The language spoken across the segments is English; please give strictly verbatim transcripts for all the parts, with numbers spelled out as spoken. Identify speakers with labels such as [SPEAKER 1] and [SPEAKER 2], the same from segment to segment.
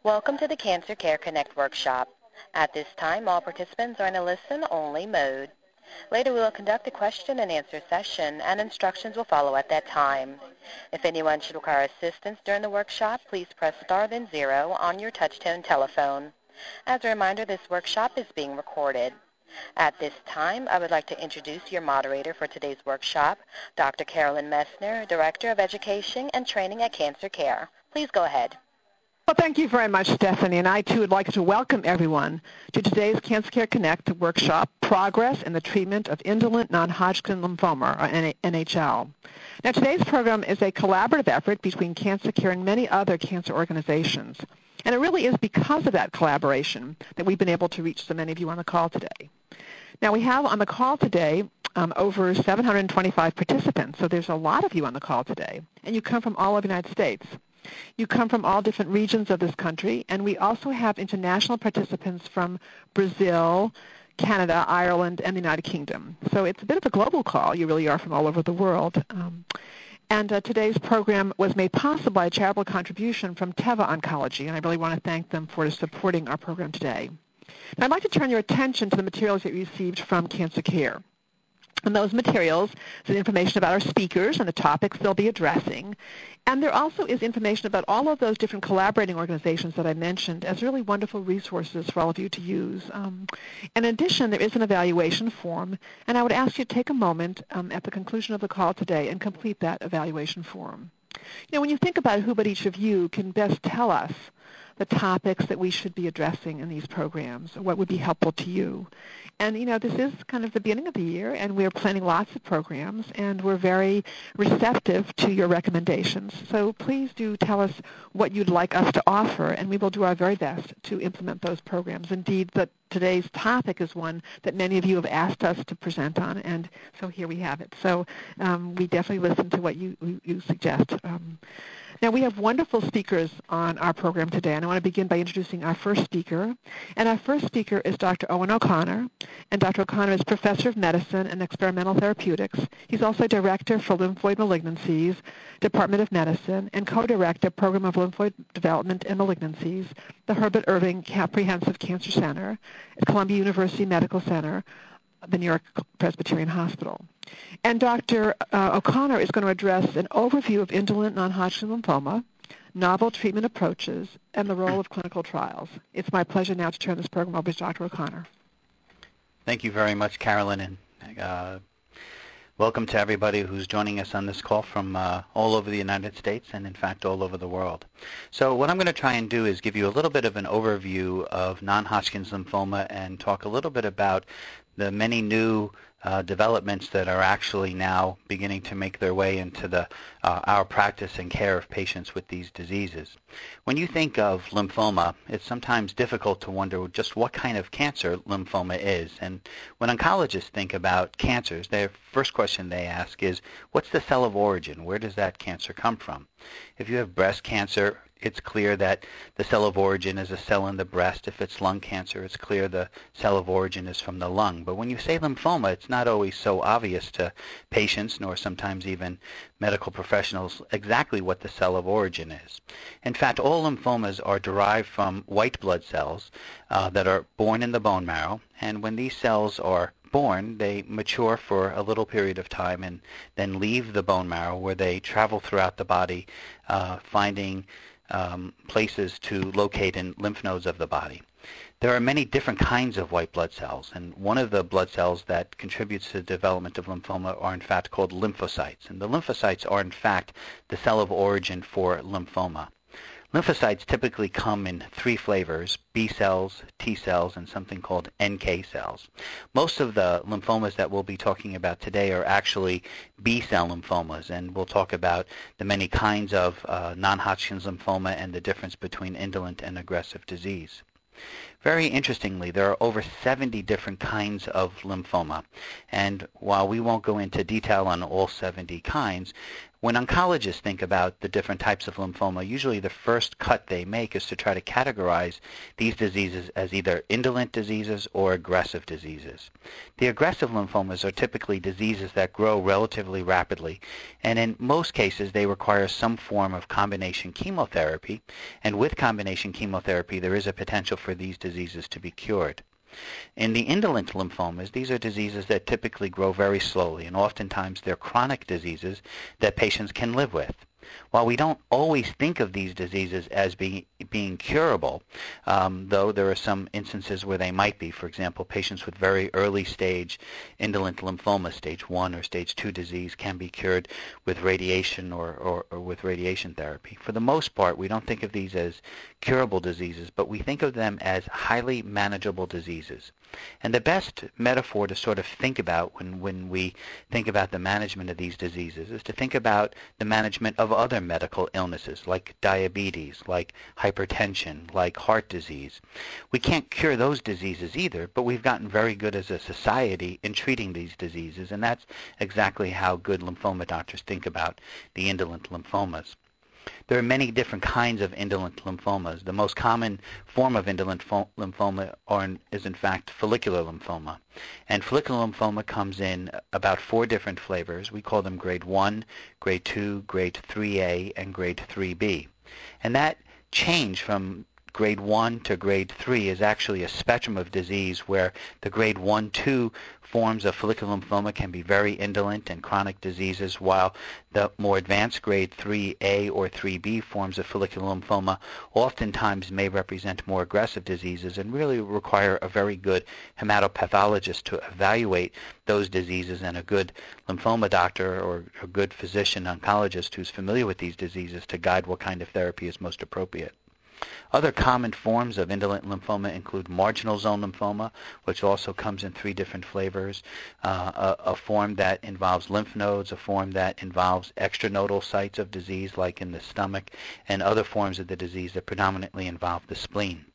[SPEAKER 1] Welcome to the Cancer Care Connect workshop. At this time, all participants are in a listen-only mode. Later, we will conduct a question-and-answer session, and instructions will follow at that time. If anyone should require assistance during the workshop, please press star then zero on your touch-tone telephone. As a reminder, this workshop is being recorded. At this time, I would like to introduce your moderator for today's workshop, Doctor Carolyn Messner, Director of Education and Training at Cancer Care. Please go ahead.
[SPEAKER 2] Well, thank you very much, Stephanie, and I, too, would like to welcome everyone to today's Cancer Care Connect workshop, Progress in the Treatment of Indolent Non-Hodgkin Lymphoma, or N H L. Now, today's program is a collaborative effort between Cancer Care and many other cancer organizations, and it really is because of that collaboration that we've been able to reach so many of you on the call today. Now, we have on the call today um, over seven hundred twenty-five participants, so there's a lot of you on the call today, and you come from all over the United States. You come from all different regions of this country, and we also have international participants from Brazil, Canada, Ireland, and the United Kingdom. So it's a bit of a global call. You really are from all over the world. Um, and uh, today's program was made possible by a charitable contribution from Teva Oncology, and I really want to thank them for supporting our program today. Now, I'd like to turn your attention to the materials that you received from Cancer Care. And those materials is information about our speakers and the topics they'll be addressing. And there also is information about all of those different collaborating organizations that I mentioned as really wonderful resources for all of you to use. Um, in addition, there is an evaluation form, and I would ask you to take a moment um, at the conclusion of the call today and complete that evaluation form. You know, when you think about who but each of you can best tell us the topics that we should be addressing in these programs, or what would be helpful to you. And, you know, this is kind of the beginning of the year, and we're planning lots of programs, and we're very receptive to your recommendations. So please do tell us what you'd like us to offer, and we will do our very best to implement those programs. Indeed, the, today's topic is one that many of you have asked us to present on, and so here we have it. So um, we definitely listen to what you, you, you suggest. Um, Now, we have wonderful speakers on our program today, and I want to begin by introducing our first speaker. And our first speaker is Doctor Owen O'Connor, and Doctor O'Connor is Professor of Medicine and Experimental Therapeutics. He's also Director for Lymphoid Malignancies, Department of Medicine, and Co-Director, Program of Lymphoid Development and Malignancies, the Herbert Irving Comprehensive Cancer Center at Columbia University Medical Center, the New York Presbyterian Hospital. And Doctor Uh, O'Connor is going to address an overview of indolent non-Hodgkin lymphoma, novel treatment approaches, and the role of clinical trials. It's my pleasure now to turn this program over to Doctor O'Connor.
[SPEAKER 3] Thank you very much, Carolyn, and uh, welcome to everybody who's joining us on this call from uh, all over the United States and, in fact, all over the world. So what I'm going to try and do is give you a little bit of an overview of non-Hodgkin's lymphoma and talk a little bit about the many new uh, developments that are actually now beginning to make their way into the, uh, our practice and care of patients with these diseases. When you think of lymphoma, it's sometimes difficult to wonder just what kind of cancer lymphoma is. And when oncologists think about cancers, their first question they ask is, what's the cell of origin? Where does that cancer come from? If you have breast cancer, it's clear that the cell of origin is a cell in the breast. If it's lung cancer, it's clear the cell of origin is from the lung. But when you say lymphoma, it's not always so obvious to patients, nor sometimes even medical professionals, exactly what the cell of origin is. In fact, all lymphomas are derived from white blood cells uh, that are born in the bone marrow, and when these cells are born, they mature for a little period of time and then leave the bone marrow, where they travel throughout the body, uh, finding um, places to locate in lymph nodes of the body. There are many different kinds of white blood cells, and one of the blood cells that contributes to the development of lymphoma are in fact called lymphocytes, and the lymphocytes are in fact the cell of origin for lymphoma. Lymphocytes typically come in three flavors: B cells, T cells, and something called N K cells. Most of the lymphomas that we'll be talking about today are actually B cell lymphomas, and we'll talk about the many kinds of uh, non-Hodgkin's lymphoma and the difference between indolent and aggressive disease. Very interestingly, there are over seventy different kinds of lymphoma, and while we won't go into detail on all seventy kinds, When oncologists think about the different types of lymphoma, usually the first cut they make is to try to categorize these diseases as either indolent diseases or aggressive diseases. The aggressive lymphomas are typically diseases that grow relatively rapidly, and in most cases they require some form of combination chemotherapy, and with combination chemotherapy there is a potential for these diseases to be cured. In the indolent lymphomas, these are diseases that typically grow very slowly, and oftentimes they're chronic diseases that patients can live with. While we don't always think of these diseases as being, being curable, um, though there are some instances where they might be. For example, patients with very early stage indolent lymphoma, stage one or stage two disease, can be cured with radiation or, or, or with radiation therapy. For the most part, we don't think of these as curable diseases, but we think of them as highly manageable diseases. And the best metaphor to sort of think about when, when we think about the management of these diseases is to think about the management of other medical illnesses like diabetes, like hypertension, like heart disease. We can't cure those diseases either, but we've gotten very good as a society in treating these diseases, and that's exactly how good lymphoma doctors think about the indolent lymphomas. There are many different kinds of indolent lymphomas. The most common form of indolent lymphoma are, is in fact follicular lymphoma. And follicular lymphoma comes in about four different flavors. We call them grade one, grade two, grade three A, and grade three B. And that change from grade one to grade three is actually a spectrum of disease where the grade one, two forms of follicular lymphoma can be very indolent and chronic diseases, while the more advanced grade three A or three B forms of follicular lymphoma oftentimes may represent more aggressive diseases and really require a very good hematopathologist to evaluate those diseases, and a good lymphoma doctor or a good physician oncologist who's familiar with these diseases to guide what kind of therapy is most appropriate. Other common forms of indolent lymphoma include marginal zone lymphoma, which also comes in three different flavors, uh, a, a form that involves lymph nodes, a form that involves extranodal sites of disease like in the stomach, and other forms of the disease that predominantly involve the spleen.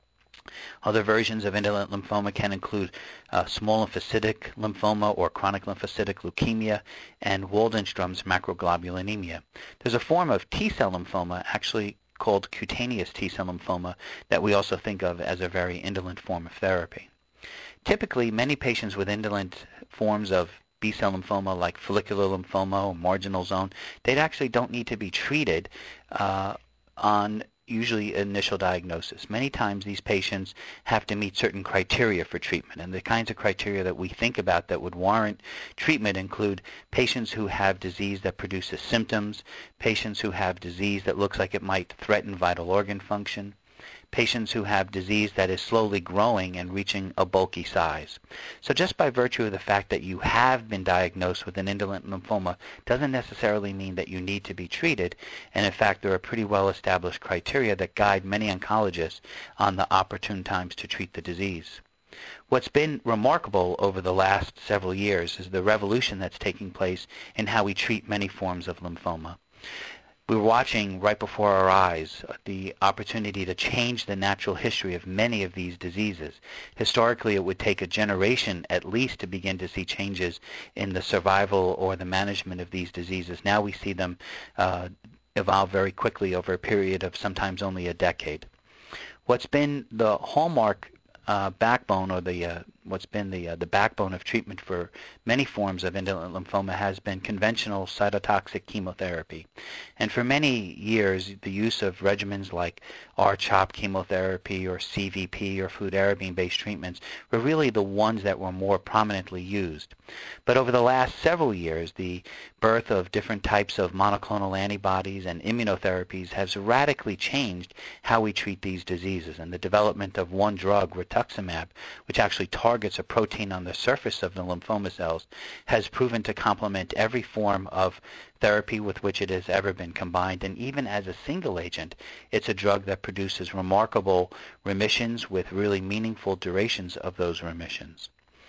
[SPEAKER 3] Other versions of indolent lymphoma can include uh, small lymphocytic lymphoma or chronic lymphocytic leukemia and Waldenstrom's macroglobulinemia. There's a form of T-cell lymphoma actually called cutaneous T-cell lymphoma that we also think of as a very indolent form of therapy. Typically, many patients with indolent forms of B-cell lymphoma like follicular lymphoma or marginal zone, they actually don't need to be treated uh, on usually initial diagnosis. Many times these patients have to meet certain criteria for treatment, and the kinds of criteria that we think about that would warrant treatment include patients who have disease that produces symptoms, patients who have disease that looks like it might threaten vital organ function, patients who have disease that is slowly growing and reaching a bulky size. So just by virtue of the fact that you have been diagnosed with an indolent lymphoma doesn't necessarily mean that you need to be treated, and in fact there are pretty well-established criteria that guide many oncologists on the opportune times to treat the disease. What's been remarkable over the last several years is the revolution that's taking place in how we treat many forms of lymphoma. We're watching right before our eyes the opportunity to change the natural history of many of these diseases. Historically, it would take a generation at least to begin to see changes in the survival or the management of these diseases. Now we see them uh, evolve very quickly over a period of sometimes only a decade. What's been the hallmark uh, backbone, or the uh, what's been the uh, the backbone of treatment for many forms of indolent lymphoma has been conventional cytotoxic chemotherapy. And for many years, the use of regimens like R CHOP chemotherapy or C V P or fludarabine-based treatments were really the ones that were more prominently used. But over the last several years, the birth of different types of monoclonal antibodies and immunotherapies has radically changed how we treat these diseases, and the development of one drug, rituximab, which actually targets a protein on the surface of the lymphoma cells, has proven to complement every form of therapy with which it has ever been combined. And even as a single agent, it's a drug that produces remarkable remissions with really meaningful durations of those remissions.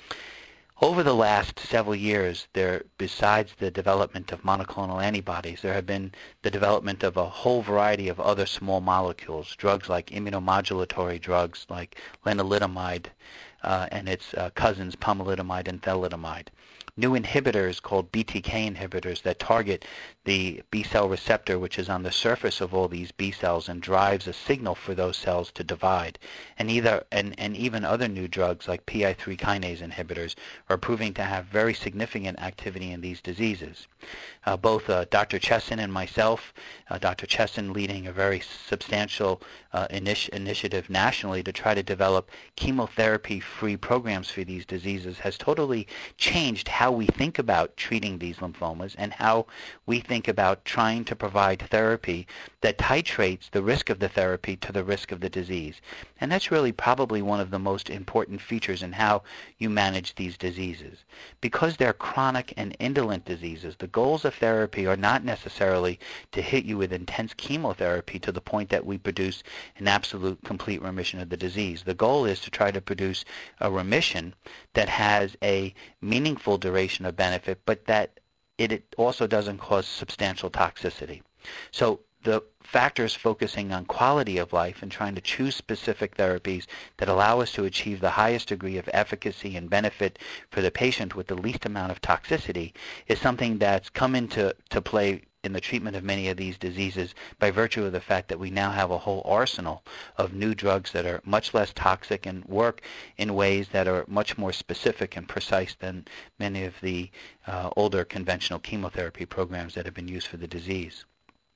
[SPEAKER 3] Over the last several years, there, besides the development of monoclonal antibodies, there have been the development of a whole variety of other small molecules, drugs like immunomodulatory drugs like lenalidomide uh, and its uh, cousins pomalidomide and thalidomide, new inhibitors called B T K inhibitors that target the B-cell receptor, which is on the surface of all these B cells and drives a signal for those cells to divide. And either and, and even other new drugs like P I three kinase inhibitors are proving to have very significant activity in these diseases. Uh, both uh, Doctor Chesson and myself, uh, Doctor Chesson leading a very substantial uh, initi- initiative nationally to try to develop chemotherapy-free programs for these diseases, has totally changed how we think about treating these lymphomas and how we think about trying to provide therapy that titrates the risk of the therapy to the risk of the disease. And that's really probably one of the most important features in how you manage these diseases. Because they're chronic and indolent diseases, the goals of therapy are not necessarily to hit you with intense chemotherapy to the point that we produce an absolute complete remission of the disease. The goal is to try to produce a remission that has a meaningful duration of benefit, but that it, it also doesn't cause substantial toxicity. So the factors focusing on quality of life and trying to choose specific therapies that allow us to achieve the highest degree of efficacy and benefit for the patient with the least amount of toxicity is something that's come into to play in the treatment of many of these diseases by virtue of the fact that we now have a whole arsenal of new drugs that are much less toxic and work in ways that are much more specific and precise than many of the uh, older conventional chemotherapy programs that have been used for the disease.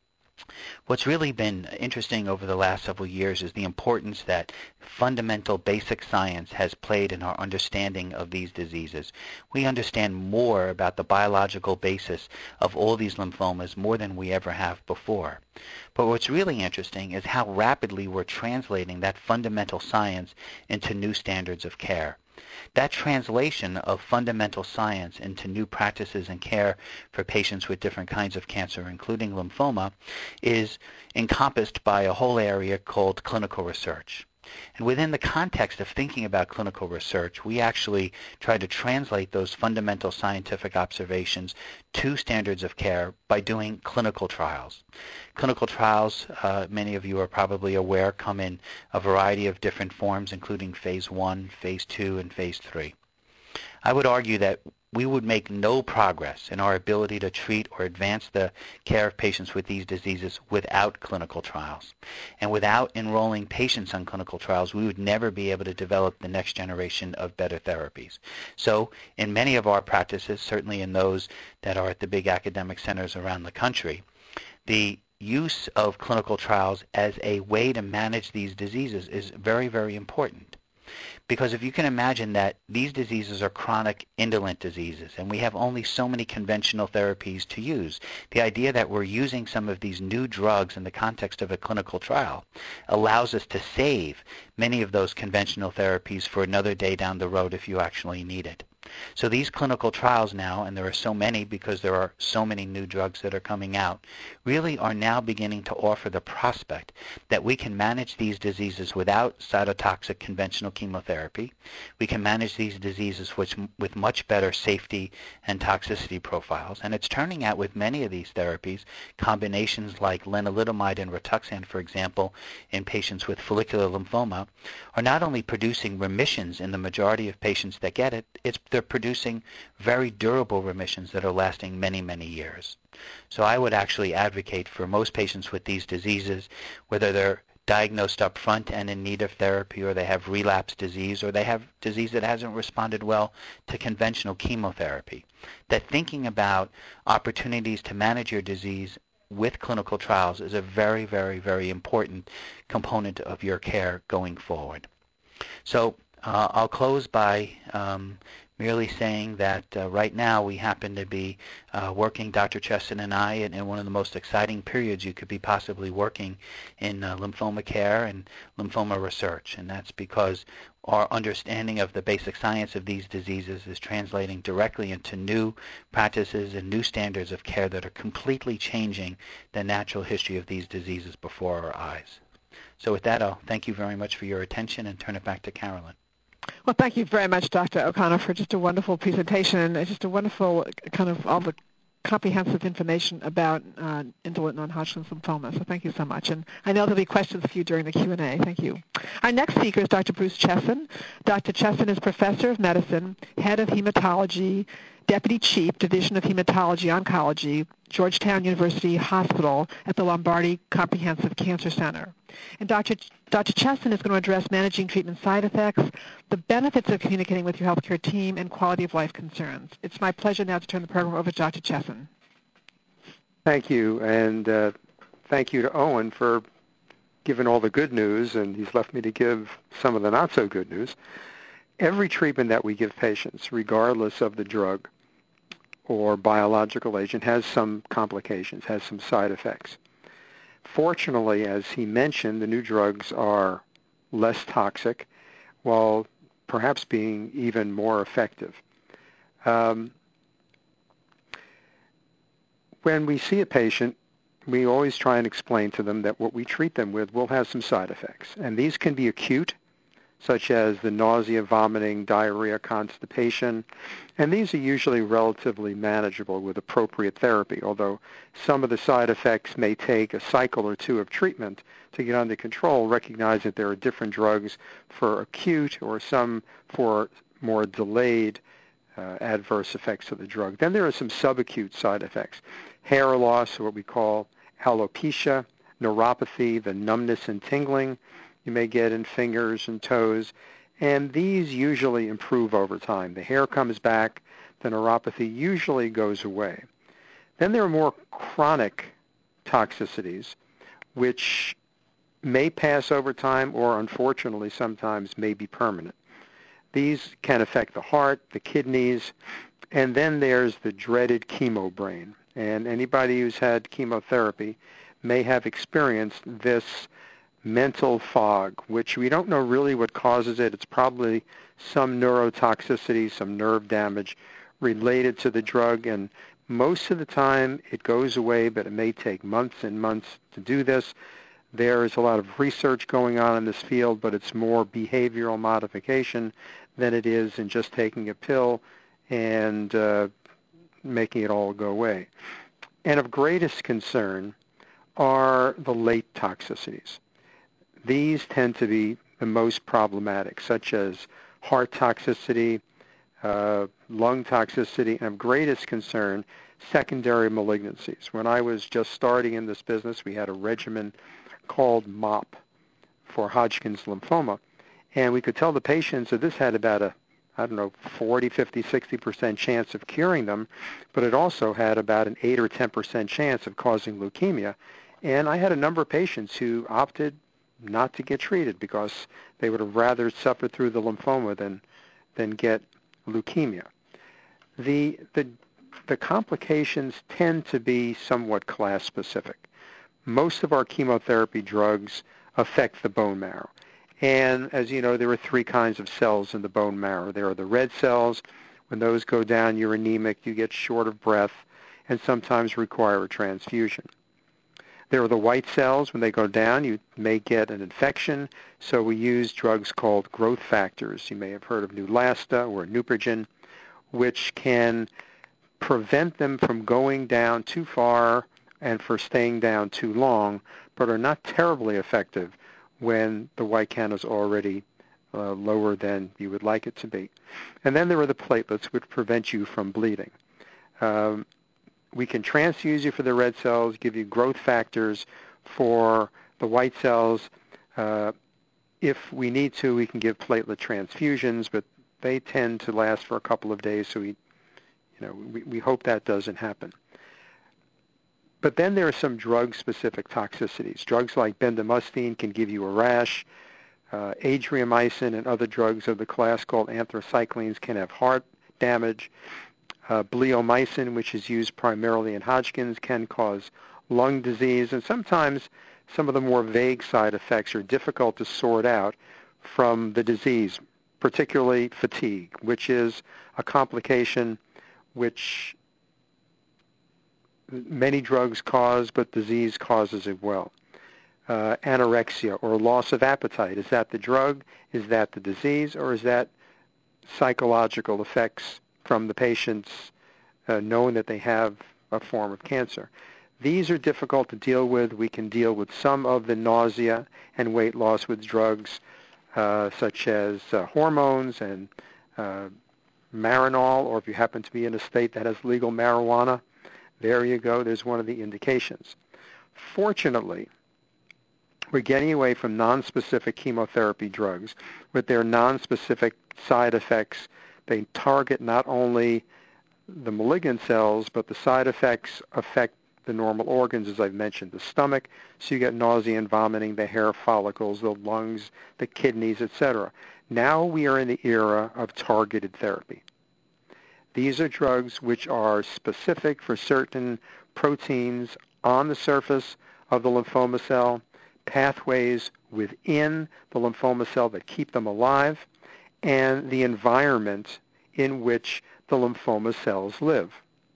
[SPEAKER 3] What's really been interesting over the last several years is the importance that fundamental basic science has played in our understanding of these diseases. We understand more about the biological basis of all these lymphomas more than we ever have before. But what's really interesting is how rapidly we're translating that fundamental science into new standards of care. That translation of fundamental science into new practices and care for patients with different kinds of cancer, including lymphoma, is encompassed by a whole area called clinical research. And within the context of thinking about clinical research, we actually try to translate those fundamental scientific observations to standards of care by doing clinical trials. Clinical trials, uh, many of you are probably aware, come in a variety of different forms, including phase one, phase two, and phase three. I would argue that we would make no progress in our ability to treat or advance the care of patients with these diseases without clinical trials. And without enrolling patients on clinical trials, we would never be able to develop the next generation of better therapies. So in many of our practices, certainly in those that are at the big academic centers around the country, the use of clinical trials as a way to manage these diseases is very, very important. Because if you can imagine that these diseases are chronic, indolent diseases, and we have only so many conventional therapies to use, the idea that we're using some of these new drugs in the context of a clinical trial allows us to save many of those conventional therapies for another day down the road if you actually need it. So these clinical trials now, and there are so many because there are so many new drugs that are coming out, really are now beginning to offer the prospect that we can manage these diseases without cytotoxic conventional chemotherapy. We can manage these diseases with, with much better safety and toxicity profiles. And it's turning out with many of these therapies, combinations like lenalidomide and Rituxan, for example, in patients with follicular lymphoma, are not only producing remissions in the majority of patients that get it, it's they're producing very durable remissions that are lasting many, many years. So I would actually advocate for most patients with these diseases, whether they're diagnosed up front and in need of therapy, or they have relapsed disease, or they have disease that hasn't responded well to conventional chemotherapy, that thinking about opportunities to manage your disease with clinical trials is a very, very, very important component of your care going forward. So uh, I'll close by um, merely saying that uh, right now we happen to be uh, working, Doctor Chesson and I, in, in one of the most exciting periods you could be possibly working in uh, lymphoma care and lymphoma research. And that's because our understanding of the basic science of these diseases is translating directly into new practices and new standards of care that are completely changing the natural history of these diseases before our eyes. So with that, I'll thank you very much for your attention and turn it back to Carolyn.
[SPEAKER 2] Well, thank you very much, Doctor O'Connor, for just a wonderful presentation and just a wonderful kind of all the comprehensive information about uh, indolent non-Hodgkin's lymphoma. So thank you so much. And I know there'll be questions for you during the Q and A. Thank you. Our next speaker is Doctor Bruce Chesson. Doctor Chesson is Professor of Medicine, Head of Hematology, Deputy Chief, Division of Hematology Oncology, Georgetown University Hospital at the Lombardi Comprehensive Cancer Center. And Doctor Ch- Doctor Chesson is going to address managing treatment side effects, the benefits of communicating with your healthcare team, and quality of life concerns. It's my pleasure now to turn the program over to Doctor Chesson.
[SPEAKER 4] Thank you, and uh, thank you to Owen for giving all the good news, and he's left me to give some of the not-so-good news. Every treatment that we give patients, regardless of the drug or biological agent, has some complications, has some side effects. Fortunately, as he mentioned, the new drugs are less toxic, while perhaps being even more effective. Um, when we see a patient, we always try and explain to them that what we treat them with will have some side effects. And these can be acute, such as the nausea, vomiting, diarrhea, constipation. And these are usually relatively manageable with appropriate therapy, although some of the side effects may take a cycle or two of treatment to get under control. Recognize that there are different drugs for acute or some for more delayed uh, adverse effects of the drug. Then there are some subacute side effects. Hair loss, or what we call alopecia, neuropathy, the numbness and tingling you may get in fingers and toes, and these usually improve over time. The hair comes back, the neuropathy usually goes away. Then there are more chronic toxicities, which may pass over time or, unfortunately, sometimes may be permanent. These can affect the heart, the kidneys, and then there's the dreaded chemo brain. And anybody who's had chemotherapy may have experienced this mental fog, which we don't know really what causes it. It's probably some neurotoxicity, some nerve damage related to the drug, and most of the time it goes away, but it may take months and months to do this. There is a lot of research going on in this field, but it's more behavioral modification than it is in just taking a pill and uh, making it all go away. And of greatest concern are the late toxicities. These tend to be the most problematic, such as heart toxicity, uh, lung toxicity, and of greatest concern, secondary malignancies. When I was just starting in this business, we had a regimen called MOP for Hodgkin's lymphoma, and we could tell the patients that this had about a, I don't know, forty, fifty, sixty percent chance of curing them, but it also had about an eight or ten percent chance of causing leukemia. And I had a number of patients who opted not to get treated because they would have rather suffered through the lymphoma than than get leukemia. The the the complications tend to be somewhat class specific. Most of our chemotherapy drugs affect the bone marrow. And as you know, there are three kinds of cells in the bone marrow. There are the red cells. When those go down, you're anemic, you get short of breath, and sometimes require a transfusion. There are the white cells. When they go down, you may get an infection, so we use drugs called growth factors. You may have heard of Neulasta or Neupogen, which can prevent them from going down too far and for staying down too long, but are not terribly effective when the white count is already uh, lower than you would like it to be. And then there are the platelets, which prevent you from bleeding. Um, We can transfuse you for the red cells, give you growth factors for the white cells. Uh, if we need to, we can give platelet transfusions, but they tend to last for a couple of days, so we, you know, we, we hope that doesn't happen. But then there are some drug-specific toxicities. Drugs like bendamustine can give you a rash. Uh, adriamycin and other drugs of the class called anthracyclines can have heart damage. Uh, bleomycin, which is used primarily in Hodgkin's, can cause lung disease, and sometimes some of the more vague side effects are difficult to sort out from the disease, particularly fatigue, which is a complication which many drugs cause, but disease causes it well. Uh, anorexia or loss of appetite, is that the drug, is that the disease, or is that psychological effects from the patients uh, knowing that they have a form of cancer? These are difficult to deal with. We can deal with some of the nausea and weight loss with drugs uh, such as uh, hormones and uh, Marinol, or if you happen to be in a state that has legal marijuana, there you go. There's one of the indications. Fortunately, we're getting away from nonspecific chemotherapy drugs with their nonspecific side effects. They target not only the malignant cells, but the side effects affect the normal organs, as I've mentioned, the stomach, so you get nausea and vomiting, the hair follicles, the lungs, the kidneys, et cetera. Now we are in the era of targeted therapy. These are drugs which are specific for certain proteins on the surface of the lymphoma cell, pathways within the lymphoma cell that keep them alive, and the environment in which the lymphoma cells live.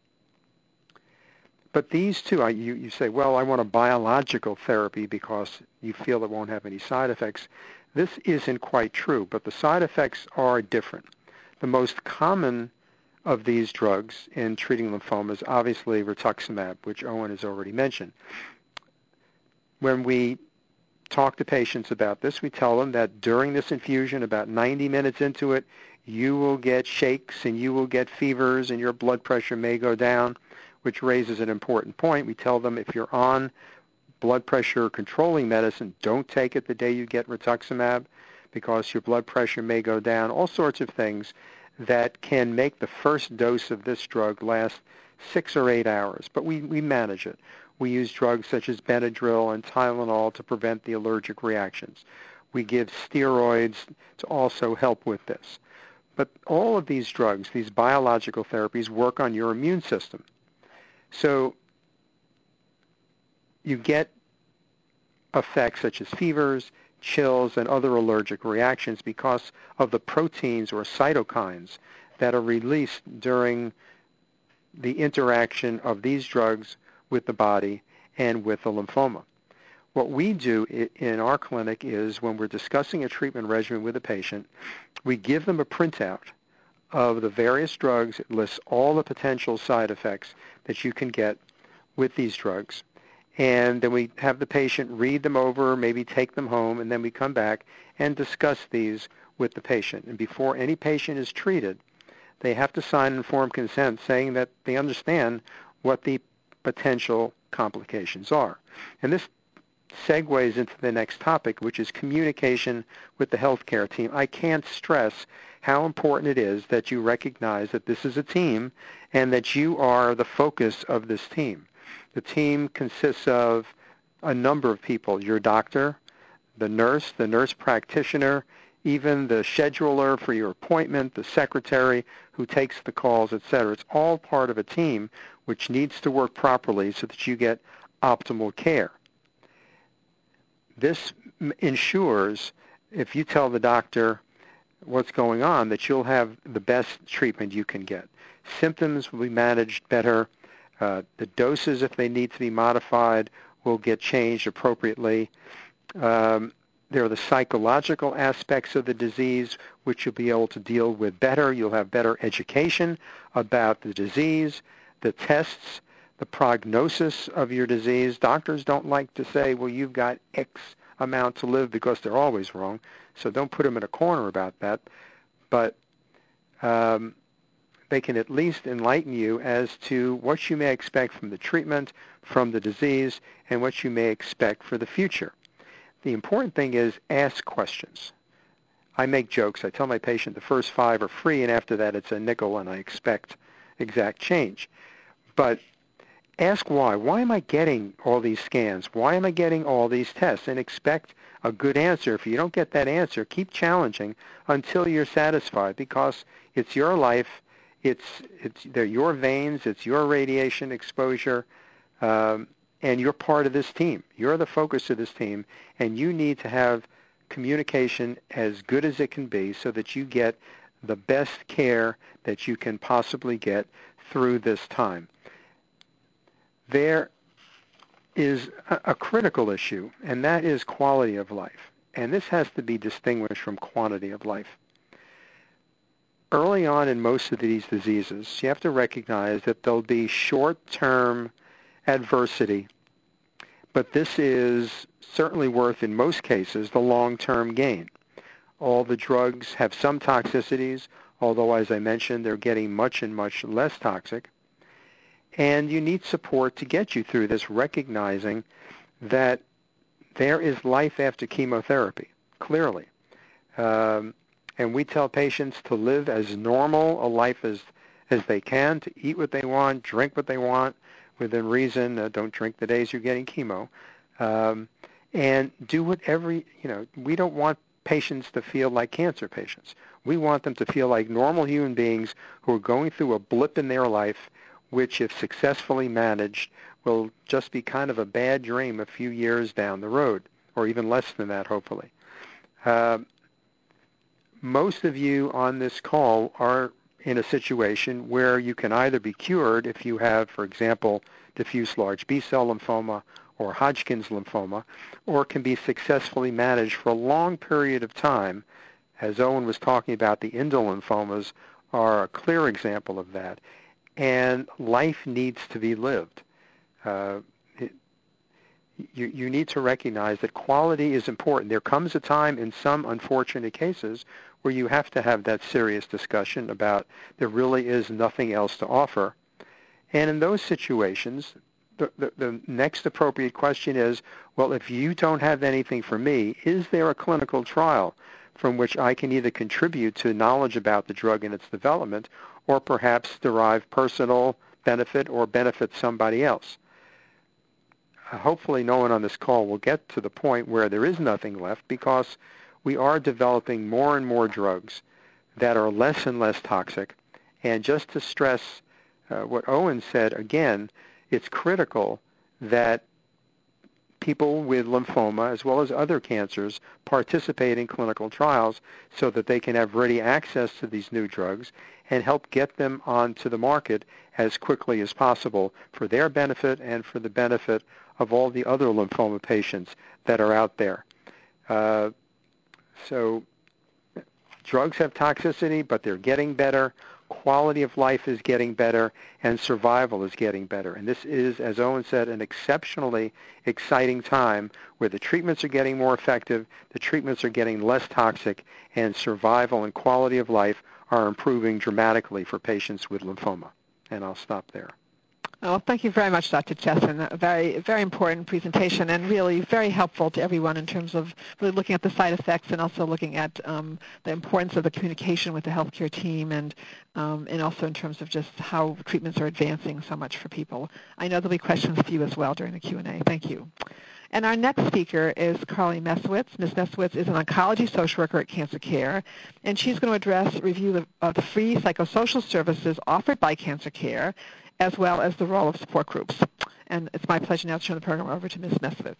[SPEAKER 4] But these two, you, you say, well, I want a biological therapy because you feel it won't have any side effects. This isn't quite true, but the side effects are different. The most common of these drugs in treating lymphoma is obviously rituximab, which Owen has already mentioned. When we talk to patients about this, we tell them that during this infusion, about ninety minutes into it, you will get shakes and you will get fevers and your blood pressure may go down, which raises an important point. We tell them if you're on blood pressure controlling medicine, don't take it the day you get rituximab because your blood pressure may go down, all sorts of things that can make the first dose of this drug last six or eight hours. But we, we manage it. We use drugs such as Benadryl and Tylenol to prevent the allergic reactions. We give steroids to also help with this. But all of these drugs, these biological therapies, work on your immune system. So you get effects such as fevers, chills, and other allergic reactions because of the proteins or cytokines that are released during the interaction of these drugs with the body and with the lymphoma. What we do in our clinic is when we're discussing a treatment regimen with a patient, we give them a printout of the various drugs. It lists all the potential side effects that you can get with these drugs. And then we have the patient read them over, maybe take them home, and then we come back and discuss these with the patient. And before any patient is treated, they have to sign informed consent saying that they understand what the potential complications are. And this segues into the next topic, which is communication with the healthcare team. I can't stress how important it is that you recognize that this is a team and that you are the focus of this team. The team consists of a number of people, your doctor, the nurse, the nurse practitioner, even the scheduler for your appointment, the secretary who takes the calls, et cetera. It's all part of a team which needs to work properly so that you get optimal care. This ensures, if you tell the doctor what's going on, that you'll have the best treatment you can get. Symptoms will be managed better. Uh, the doses, if they need to be modified, will get changed appropriately. Um, there are the psychological aspects of the disease, which you'll be able to deal with better. You'll have better education about the disease, the tests, the prognosis of your disease. Doctors don't like to say, well, you've got X amount to live, because they're always wrong. So don't put them in a corner about that. But um, they can at least enlighten you as to what you may expect from the treatment, from the disease, and what you may expect for the future. The important thing is ask questions. I make jokes. I tell my patient the first five are free, and after that it's a nickel, and I expect exact change. But ask why. Why am I getting all these scans? Why am I getting all these tests? And expect a good answer. If you don't get that answer, keep challenging until you're satisfied, because it's your life. It's it's they're your veins. It's your radiation exposure, um, and you're part of this team. You're the focus of this team, and you need to have communication as good as it can be so that you get the best care that you can possibly get through this time. There is a, a critical issue, and that is quality of life. And this has to be distinguished from quantity of life. Early on in most of these diseases, you have to recognize that there'll be short-term adversity, but this is certainly worth, in most cases, the long-term gain. All the drugs have some toxicities, although, as I mentioned, they're getting much and much less toxic. And you need support to get you through this, recognizing that there is life after chemotherapy, clearly. Um, and we tell patients to live as normal a life as, as they can, to eat what they want, drink what they want, within reason. Uh, don't drink the days you're getting chemo. Um, and do whatever, you know, we don't want patients to feel like cancer patients. We want them to feel like normal human beings who are going through a blip in their life, which, if successfully managed, will just be kind of a bad dream a few years down the road, or even less than that, hopefully. Uh, most of you on this call are in a situation where you can either be cured if you have, for example, diffuse large B-cell lymphoma or Hodgkin's lymphoma, or can be successfully managed for a long period of time. As Owen was talking about, the indolent lymphomas are a clear example of that. And life needs to be lived. Uh, it, you, you need to recognize that quality is important. There comes a time in some unfortunate cases where you have to have that serious discussion about there really is nothing else to offer. And in those situations, the, the, the next appropriate question is, well, if you don't have anything for me, is there a clinical trial from which I can either contribute to knowledge about the drug and its development, or perhaps derive personal benefit or benefit somebody else? Uh, hopefully no one on this call will get to the point where there is nothing left, because we are developing more and more drugs that are less and less toxic. And just to stress uh, what Owen said again, it's critical that people with lymphoma, as well as other cancers, participate in clinical trials so that they can have ready access to these new drugs and help get them onto the market as quickly as possible for their benefit and for the benefit of all the other lymphoma patients that are out there. Uh, so drugs have toxicity, but they're getting better. Quality of life is getting better, and survival is getting better. And this is, as Owen said, an exceptionally exciting time where the treatments are getting more effective, the treatments are getting less toxic, and survival and quality of life are improving dramatically for patients with lymphoma. And I'll stop there.
[SPEAKER 2] Oh, thank you very much, Doctor Chesson. A very, very important presentation, and really very helpful to everyone in terms of really looking at the side effects and also looking at um, the importance of the communication with the healthcare team, and um, and also in terms of just how treatments are advancing so much for people. I know there'll be questions for you as well during the Q and A. Thank you. And our next speaker is Carly Mesowitz. Miz Mesowitz is an oncology social worker at Cancer Care, and she's going to address review of, of the free psychosocial services offered by Cancer Care, as well as the role of support groups. And it's my pleasure now to turn the program over to Miz Mesowitz.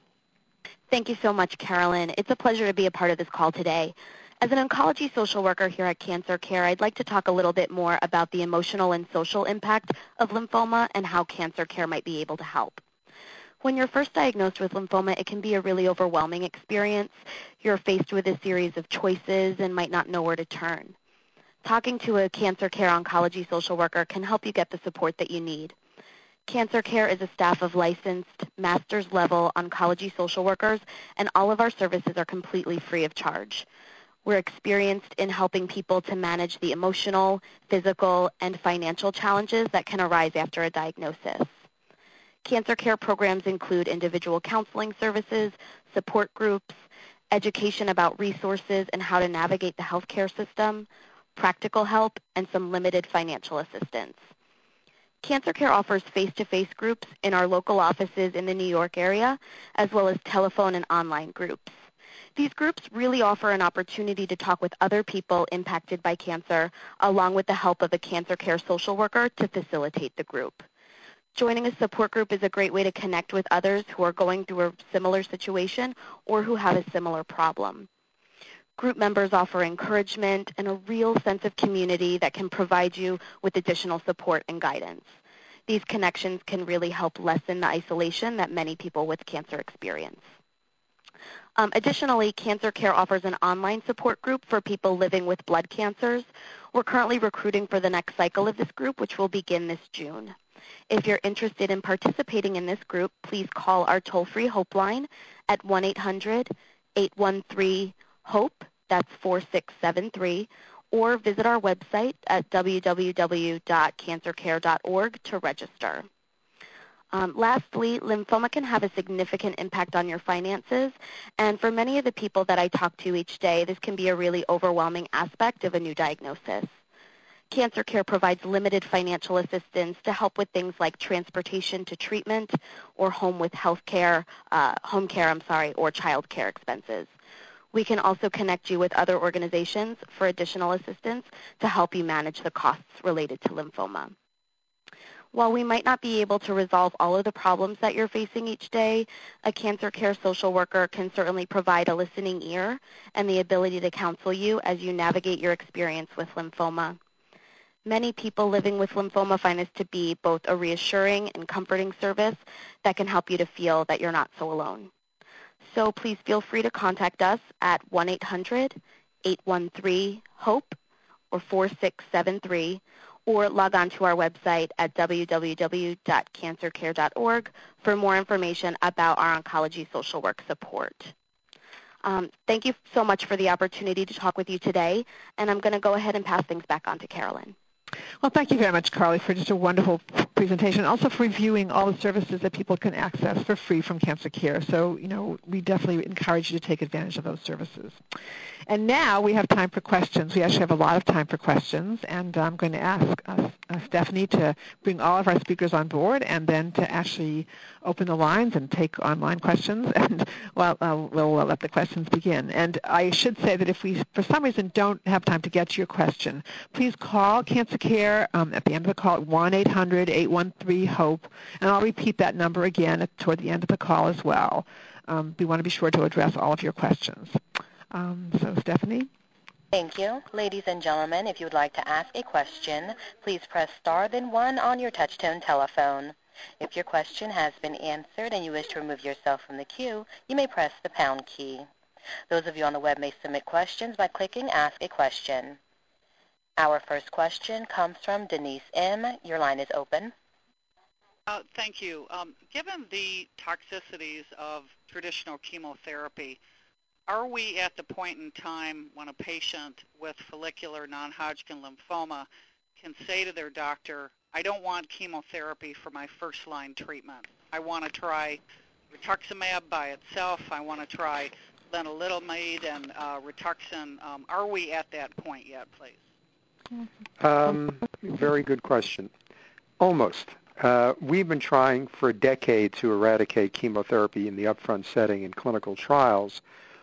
[SPEAKER 5] Thank you so much, Carolyn. It's a pleasure to be a part of this call today. As an oncology social worker here at Cancer Care, I'd like to talk a little bit more about the emotional and social impact of lymphoma and how Cancer Care might be able to help. When you're first diagnosed with lymphoma, it can be a really overwhelming experience. You're faced with a series of choices and might not know where to turn. Talking to a Cancer Care oncology social worker can help you get the support that you need. Cancer Care is a staff of licensed master's level oncology social workers, and all of our services are completely free of charge. We're experienced in helping people to manage the emotional, physical, and financial challenges that can arise after a diagnosis. Cancer Care programs include individual counseling services, support groups, education about resources and how to navigate the healthcare system, practical help, and some limited financial assistance. Cancer Care offers face-to-face groups in our local offices in the New York area, as well as telephone and online groups. These groups really offer an opportunity to talk with other people impacted by cancer, along with the help of a Cancer Care social worker to facilitate the group. Joining a support group is a great way to connect with others who are going through a similar situation or who have a similar problem. Group members offer encouragement and a real sense of community that can provide you with additional support and guidance. These connections can really help lessen the isolation that many people with cancer experience. Um, additionally, Cancer Care offers an online support group for people living with blood cancers. We're currently recruiting for the next cycle of this group, which will begin this June. If you're interested in participating in this group, please call our toll-free Hope line at one eight hundred, eight one three, HOPE, that's four six seven three, or visit our website at w w w dot cancer care dot org to register. Um, lastly, lymphoma can have a significant impact on your finances, and for many of the people that I talk to each day, this can be a really overwhelming aspect of a new diagnosis. Cancer Care provides limited financial assistance to help with things like transportation to treatment or home with health care, uh, home care, I'm sorry, or child care expenses. We can also connect you with other organizations for additional assistance to help you manage the costs related to lymphoma. While we might not be able to resolve all of the problems that you're facing each day, a cancer care social worker can certainly provide a listening ear and the ability to counsel you as you navigate your experience with lymphoma. Many people living with lymphoma find this to be both a reassuring and comforting service that can help you to feel that you're not so alone. So please feel free to contact us at one eight hundred, eight one three, HOPE or four six seven three, or log on to our website at w w w dot cancer care dot org for more information about our oncology social work support. Um, thank you so much for the opportunity to talk with you today, and I'm going to go ahead and pass things back on to Carolyn.
[SPEAKER 2] Well, thank you very much, Carly, for just a wonderful presentation, also for reviewing all the services that people can access for free from Cancer Care. So, you know, we definitely encourage you to take advantage of those services. And now we have time for questions. We actually have a lot of time for questions, and I'm going to ask uh, uh, Stephanie to bring all of our speakers on board and then to actually open the lines and take online questions, and well, uh, we'll uh, let the questions begin. And I should say that if we, for some reason, don't have time to get to your question, please call Cancer Care um, at the end of the call at one eight hundred, eight one three, HOPE, and I'll repeat that number again at, toward the end of the call as well. Um, we want to be sure to address all of your questions. Um, so, Stephanie?
[SPEAKER 1] Thank you. Ladies and gentlemen, if you would like to ask a question, please press star then one on your touch-tone telephone. If your question has been answered and you wish to remove yourself from the queue, you may press the pound key. Those of you on the web may submit questions by clicking Ask a Question. Our first question comes from Denise M. Your line is open.
[SPEAKER 6] Uh, thank you. Um, given the toxicities of traditional chemotherapy, are we at the point in time when a patient with follicular non-Hodgkin lymphoma can say to their doctor, I don't want chemotherapy for my first-line treatment. I want to try rituximab by itself. I want to try lenalidomide and uh, Rituxan. Um, are we at that point yet, please?
[SPEAKER 4] Um, very good question. Almost. Uh, we've been trying for a decade to eradicate chemotherapy in the upfront setting in clinical trials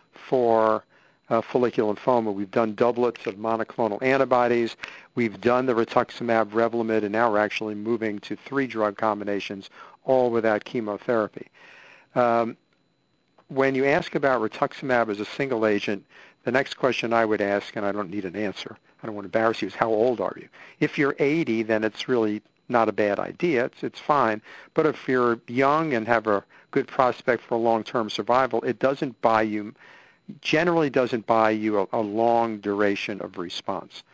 [SPEAKER 4] for uh, follicular lymphoma. We've done doublets of monoclonal antibodies. We've done the rituximab, Revlimid, and now we're actually moving to three drug combinations, all without chemotherapy. Um, when you ask about rituximab as a single agent, the next question I would ask, and I don't need an answer, I don't want to embarrass you, is how old are you? If you're eighty, then it's really not a bad idea. It's, it's fine. But if you're young and have a good prospect for long-term survival, it doesn't buy you, generally doesn't buy you a, a long duration of response.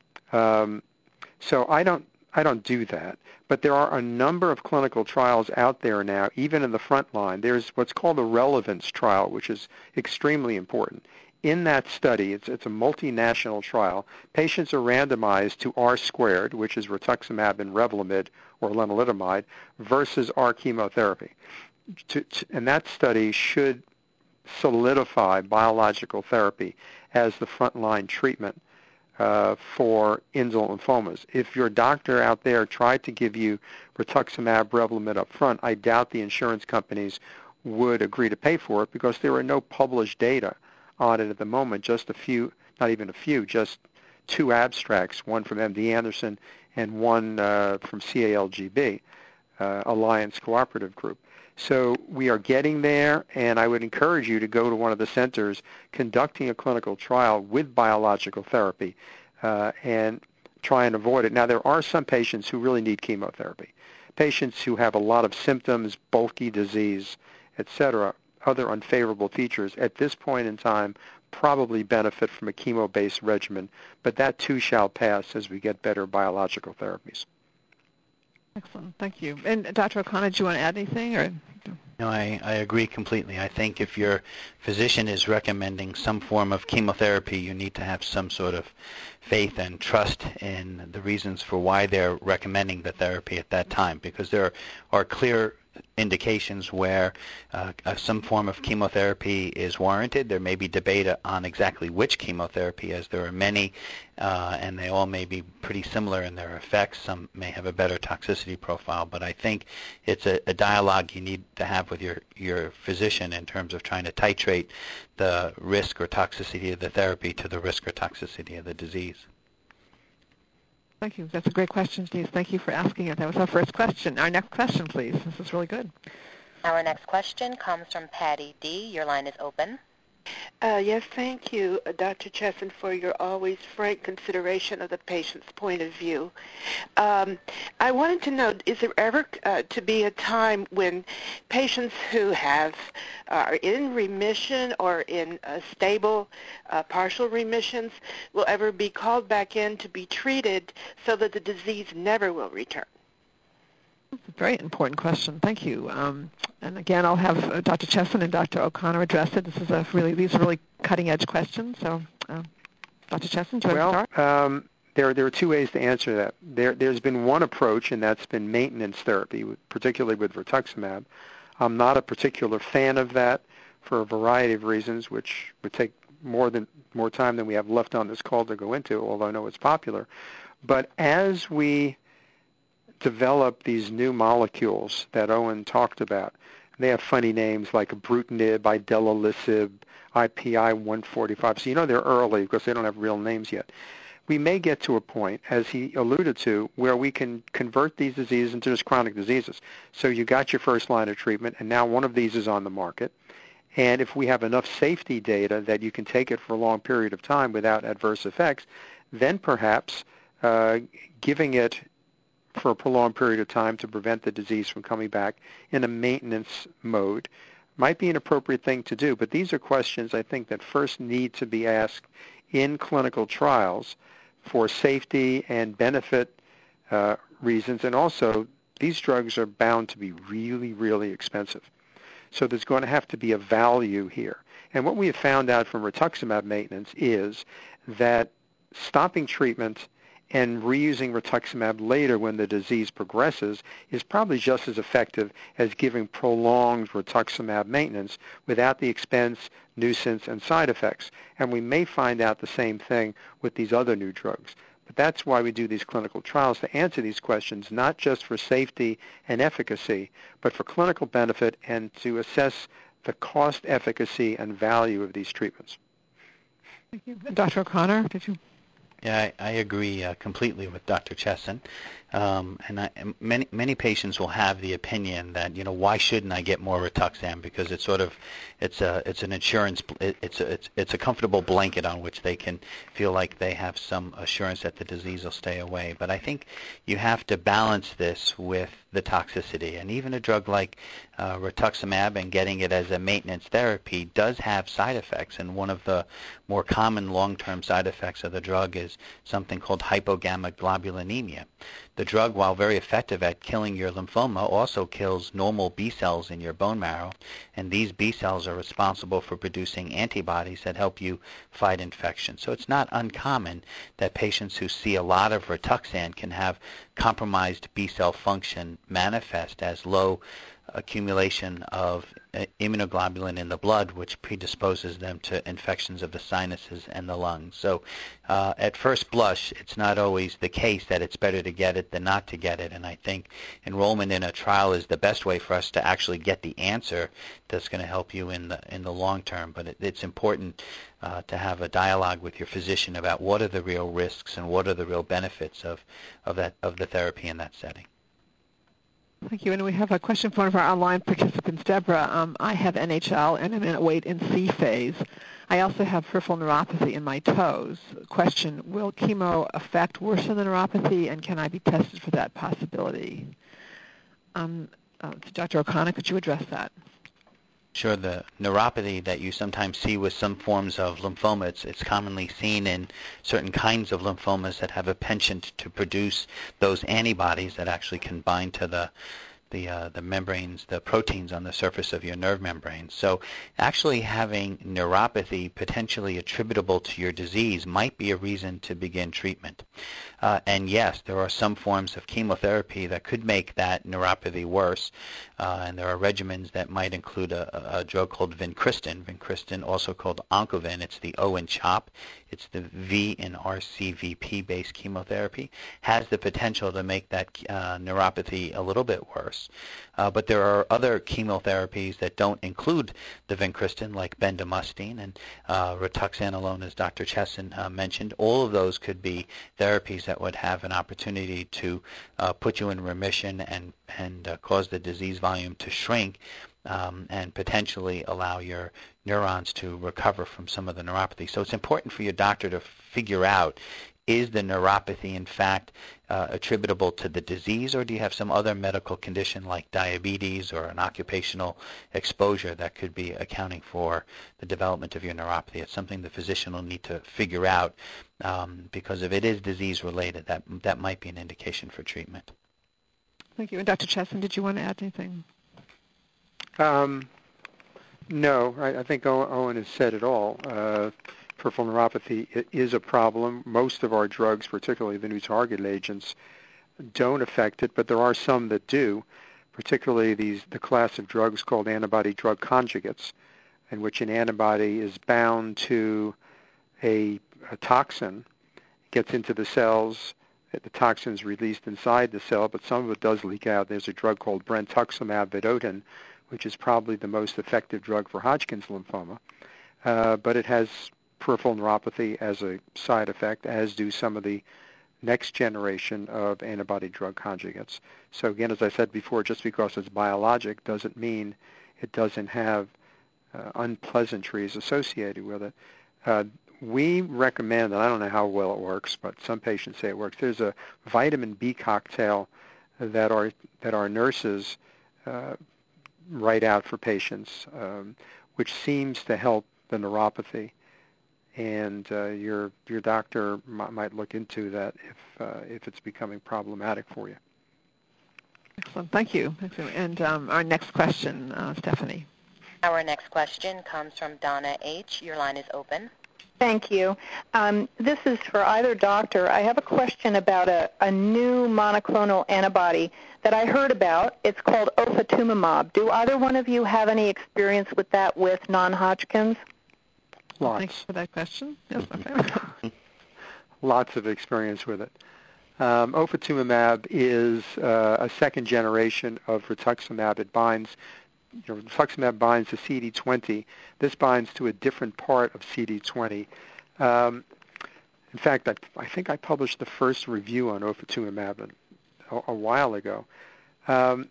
[SPEAKER 4] Um, so I don't, I don't do that. But there are a number of clinical trials out there now, even in the front line. There's what's called a relevance trial, which is extremely important. In that study, it's, it's a multinational trial. Patients are randomized to R squared, which is rituximab and Revlimid or lenalidomide, versus R chemotherapy. To, to, and that study should solidify biological therapy as the frontline treatment uh, for indolent lymphomas. If your doctor out there tried to give you rituximab, Revlimid up front, I doubt the insurance companies would agree to pay for it because there are no published data on it at the moment, just a few, not even a few, just two abstracts, one from M D Anderson and one uh, from C A L G B, uh, Alliance Cooperative Group. So we are getting there, and I would encourage you to go to one of the centers conducting a clinical trial with biological therapy uh, and try and avoid it. Now, there are some patients who really need chemotherapy, patients who have a lot of symptoms, bulky disease, et cetera, other unfavorable features at this point in time probably benefit from a chemo-based regimen, but that too shall pass as we get better biological therapies.
[SPEAKER 2] Excellent. Thank you. And Doctor O'Connor, do you want to add anything? Or?
[SPEAKER 3] No, I, I agree completely. I think if your physician is recommending some form of chemotherapy, you need to have some sort of faith and trust in the reasons for why they're recommending the therapy at that time, because there are clear indications where uh, uh, some form of chemotherapy is warranted. There may be debate on exactly which chemotherapy, as there are many, uh, and they all may be pretty similar in their effects. Some may have a better toxicity profile, but I think it's a, a dialogue you need to have with your, your physician in terms of trying to titrate the risk or toxicity of the therapy to the risk or toxicity of the disease.
[SPEAKER 2] Thank you. That's a great question, Steve. Thank you for asking it. That was our first question. Our next question, please. This is really good.
[SPEAKER 1] Our next question comes from Patty D. Your line is open.
[SPEAKER 7] Uh, yes, thank you, uh, Doctor Chesson, for your always frank consideration of the patient's point of view. Um, I wanted to know, is there ever uh, to be a time when patients who have uh, are in remission or in uh, stable uh, partial remissions will ever be called back in to be treated so that the disease never will return?
[SPEAKER 2] That's a very important question. Thank you. Um, and again, I'll have uh, Doctor Chesson and Doctor O'Connor address it. This is a really, these are really cutting-edge questions. So, uh, Doctor Chesson, do you
[SPEAKER 4] well,
[SPEAKER 2] want to start?
[SPEAKER 4] Um, there, there are two ways to answer that. There, there's been one approach, and that's been maintenance therapy, particularly with rituximab. I'm not a particular fan of that for a variety of reasons, which would take more than more time than we have left on this call to go into, although I know it's popular. But as we develop these new molecules that Owen talked about, they have funny names like ibrutinib, idelalisib, I P I one forty-five. So you know they're early because they don't have real names yet. We may get to a point, as he alluded to, where we can convert these diseases into just chronic diseases. So you got your first line of treatment, and now one of these is on the market. And if we have enough safety data that you can take it for a long period of time without adverse effects, then perhaps uh, giving it for a prolonged period of time to prevent the disease from coming back in a maintenance mode might be an appropriate thing to do. But these are questions, I think, that first need to be asked in clinical trials for safety and benefit uh, reasons. And also, these drugs are bound to be really, really expensive. So there's going to have to be a value here. And what we have found out from rituximab maintenance is that stopping treatment and reusing rituximab later when the disease progresses is probably just as effective as giving prolonged rituximab maintenance without the expense, nuisance, and side effects. And we may find out the same thing with these other new drugs. But that's why we do these clinical trials, to answer these questions, not just for safety and efficacy, but for clinical benefit and to assess the cost, efficacy, and value of these treatments.
[SPEAKER 2] Thank you. Doctor O'Connor, did you?
[SPEAKER 3] Yeah, I, I agree uh, completely with Doctor Chesson. Um, and I, many many patients will have the opinion that, you know, why shouldn't I get more Rituxan? Because it's sort of it's a it's an insurance it's a, it's it's a comfortable blanket on which they can feel like they have some assurance that the disease will stay away. But I think you have to balance this with the toxicity, and even a drug like uh, rituximab and getting it as a maintenance therapy does have side effects. And one of the more common long-term side effects of the drug is something called hypogammaglobulinemia. The drug, while very effective at killing your lymphoma, also kills normal B cells in your bone marrow, and these B cells are responsible for producing antibodies that help you fight infection. So it's not uncommon that patients who see a lot of Rituxan can have compromised B cell function manifest as low accumulation of immunoglobulin in the blood, which predisposes them to infections of the sinuses and the lungs. So uh, at first blush, it's not always the case that it's better to get it than not to get it. And I think enrollment in a trial is the best way for us to actually get the answer that's going to help you in the in the long term. But it, it's important uh, to have a dialogue with your physician about what are the real risks and what are the real benefits of, of that of the therapy in that setting.
[SPEAKER 2] Thank you. And we have a question from one of our online participants, Deborah. Um, I have N H L and I'm in a wait and see phase. I also have peripheral neuropathy in my toes. Question, will chemo affect worsen the neuropathy, and can I be tested for that possibility? Um, uh, Doctor O'Connor, could you address that?
[SPEAKER 3] Sure. The neuropathy that you sometimes see with some forms of lymphoma, it's, it's commonly seen in certain kinds of lymphomas that have a penchant to produce those antibodies that actually can bind to the the uh, the membranes, the proteins on the surface of your nerve membranes. So actually having neuropathy potentially attributable to your disease might be a reason to begin treatment. Uh, and yes, there are some forms of chemotherapy that could make that neuropathy worse, uh, and there are regimens that might include a, a drug called vincristine, vincristine also called Oncovin. It's the O in CHOP. It's the V in R C V P-based chemotherapy, has the potential to make that uh, neuropathy a little bit worse. Uh, but there are other chemotherapies that don't include the vincristine, like bendamustine and uh, Rituxan alone, as Doctor Chesson uh, mentioned. All of those could be therapies that would have an opportunity to uh, put you in remission and, and uh, cause the disease volume to shrink, um, and potentially allow your neurons to recover from some of the neuropathy. So it's important for your doctor to figure out, is the neuropathy in fact uh, attributable to the disease, or do you have some other medical condition like diabetes or an occupational exposure that could be accounting for the development of your neuropathy? It's something the physician will need to figure out, um, because if it is disease related, that that might be an indication for treatment.
[SPEAKER 2] Thank you. And Doctor Chesson, did you want to add anything?
[SPEAKER 4] Um, no, I, I think Owen has said it all. Uh, peripheral neuropathy is a problem. Most of our drugs, particularly the new targeted agents, don't affect it, but there are some that do, particularly these the class of drugs called antibody-drug conjugates, in which an antibody is bound to a, a toxin, gets into the cells, the toxin is released inside the cell, but some of it does leak out. There's a drug called brentuximab vedotin, which is probably the most effective drug for Hodgkin's lymphoma, uh, but it has peripheral neuropathy as a side effect, as do some of the next generation of antibody-drug conjugates. So again, as I said before, just because it's biologic doesn't mean it doesn't have uh, unpleasantries associated with it. Uh, we recommend, and I don't know how well it works, but some patients say it works, there's a vitamin B cocktail that our, that our nurses uh, write out for patients, um, which seems to help the neuropathy. And uh, your your doctor m- might look into that if uh, if it's becoming problematic for you.
[SPEAKER 2] Excellent. Thank you. Excellent. And um, our next question, uh, Stephanie.
[SPEAKER 1] Our next question comes from Donna H. Your line is open.
[SPEAKER 8] Thank you. Um, this is for either doctor. I have a question about a, a new monoclonal antibody that I heard about. It's called ofatumumab. Do either one of you have any experience with that with non-Hodgkin's?
[SPEAKER 2] Well, thanks for that question. Yes, okay.
[SPEAKER 4] Lots of experience with it. Um, ofatumumab is uh, a second generation of rituximab. It binds, you know, rituximab binds to C D twenty. This binds to a different part of C D twenty. Um, in fact, I, I think I published the first review on ofatumumab a, a while ago. Um,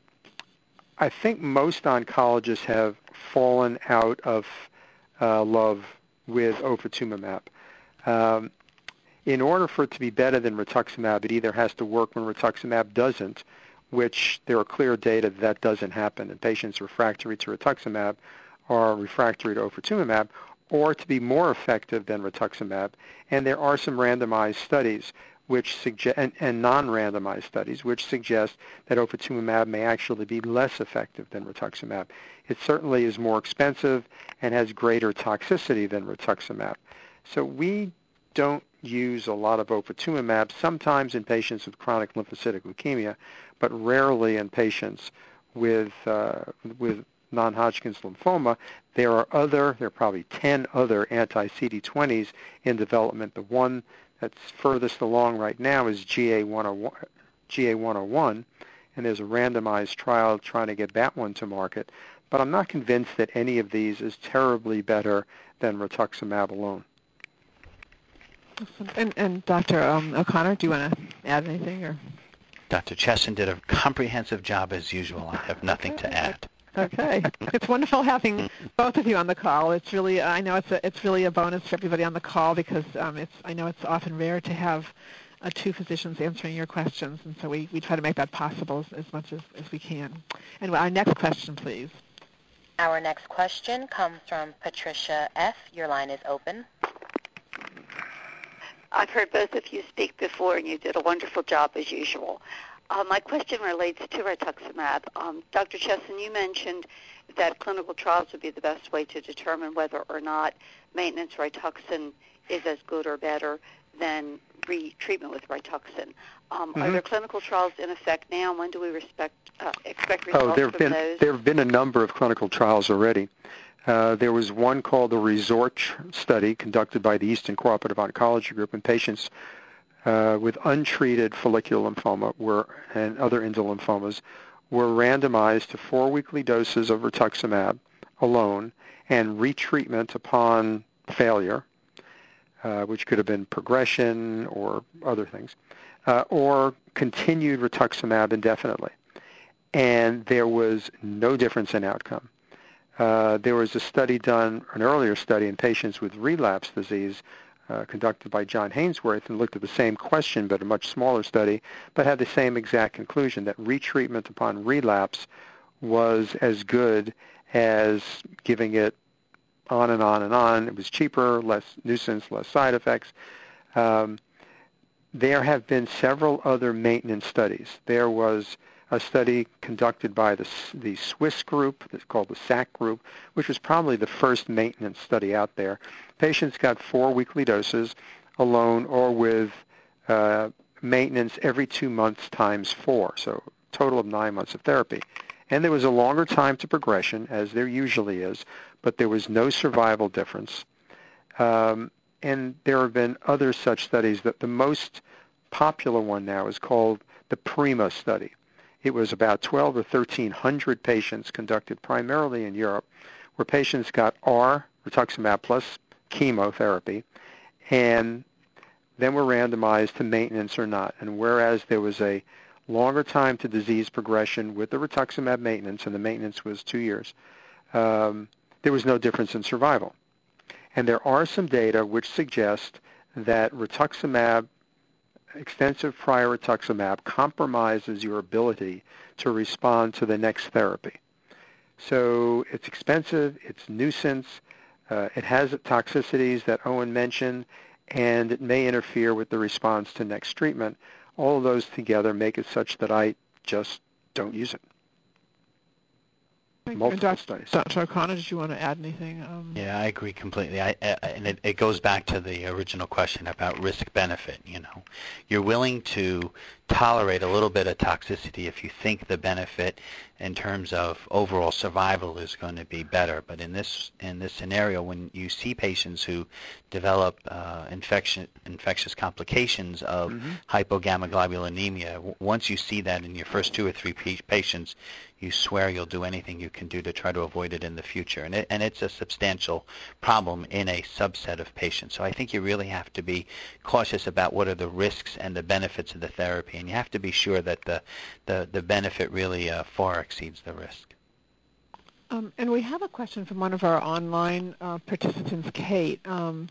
[SPEAKER 4] I think most oncologists have fallen out of uh, love with ofatumumab. Um, in order for it to be better than rituximab, it either has to work when rituximab doesn't, which there are clear data that, that doesn't happen, and patients refractory to rituximab are refractory to ofatumumab, or to be more effective than rituximab. And there are some randomized studies which suggest, and, and non-randomized studies, which suggest that ofatumumab may actually be less effective than rituximab. It certainly is more expensive and has greater toxicity than rituximab. So we don't use a lot of ofatumumab, sometimes in patients with chronic lymphocytic leukemia, but rarely in patients with uh, with non-Hodgkin's lymphoma. There are other, there are probably ten other anti-C D twenties in development. The one that's furthest along right now is G A one oh one, and there's a randomized trial trying to get that one to market. But I'm not convinced that any of these is terribly better than rituximab alone.
[SPEAKER 2] And, and Doctor Um, O'Connor, do you want to add anything? Or?
[SPEAKER 3] Doctor Chesson did a comprehensive job as usual. I have nothing to add.
[SPEAKER 2] Okay. It's wonderful having both of you on the call. It's really, I know it's a, it's really a bonus for everybody on the call, because um, it's, I know it's often rare to have uh, two physicians answering your questions, and so we, we try to make that possible as, as much as, as we can. And our next question, please.
[SPEAKER 1] Our next question comes from Patricia F. Your line is open.
[SPEAKER 9] I've heard both of you speak before, and you did a wonderful job as usual. Uh, my question relates to rituximab. Um, Doctor Chesson, you mentioned that clinical trials would be the best way to determine whether or not maintenance Rituxan is as good or better than retreatment with Rituxan. Um, mm-hmm. Are there clinical trials in effect now, and when do we respect, uh, expect results
[SPEAKER 4] oh, there have
[SPEAKER 9] from
[SPEAKER 4] been,
[SPEAKER 9] those?
[SPEAKER 4] There have been a number of clinical trials already. Uh, there was one called the RESORT study conducted by the Eastern Cooperative Oncology Group in patients uh, with untreated follicular lymphoma were, and other indolent lymphomas were randomized to four weekly doses of rituximab alone and retreatment upon failure, uh, which could have been progression or other things, uh, or continued rituximab indefinitely. And there was no difference in outcome. Uh, there was a study done, an earlier study in patients with relapse disease uh, conducted by John Hainsworth and looked at the same question, but a much smaller study, but had the same exact conclusion that retreatment upon relapse was as good as giving it on and on and on. It was cheaper, less nuisance, less side effects. Um, there have been several other maintenance studies. There was a study conducted by the, the Swiss group, it's called the S A C group, which was probably the first maintenance study out there. Patients got four weekly doses alone or with uh, maintenance every two months times four, so a total of nine months of therapy. And there was a longer time to progression, as there usually is, but there was no survival difference. Um, and there have been other such studies. That the most popular one now is called the PRIMA study. It was about twelve or thirteen hundred patients conducted primarily in Europe, where patients got R, rituximab plus chemotherapy, and then were randomized to maintenance or not. And whereas there was a longer time to disease progression with the rituximab maintenance, and the maintenance was two years, um, there was no difference in survival. And there are some data which suggest that rituximab, extensive prior rituximab, compromises your ability to respond to the next therapy. So it's expensive, it's nuisance, uh, it has toxicities that Owen mentioned, and it may interfere with the response to next treatment. All of those together make it such that I just don't use it. Multiple
[SPEAKER 2] Doctor
[SPEAKER 4] studies.
[SPEAKER 2] Doctor O'Connor, did you want to add anything? Um,
[SPEAKER 3] yeah, I agree completely. I, I, and it, it goes back to the original question about risk-benefit. You know, you're willing to tolerate a little bit of toxicity if you think the benefit in terms of overall survival is going to be better. But in this in this scenario, when you see patients who develop uh, infection infectious complications of mm-hmm. hypogammaglobulinemia, w- once you see that in your first two or three p- patients, you swear you'll do anything you can do to try to avoid it in the future. And, it, and it's a substantial problem in a subset of patients. So I think you really have to be cautious about what are the risks and the benefits of the therapy. And you have to be sure that the, the, the benefit really uh, far exceeds the risk.
[SPEAKER 2] Um, and we have a question from one of our online uh, participants, Kate. Um,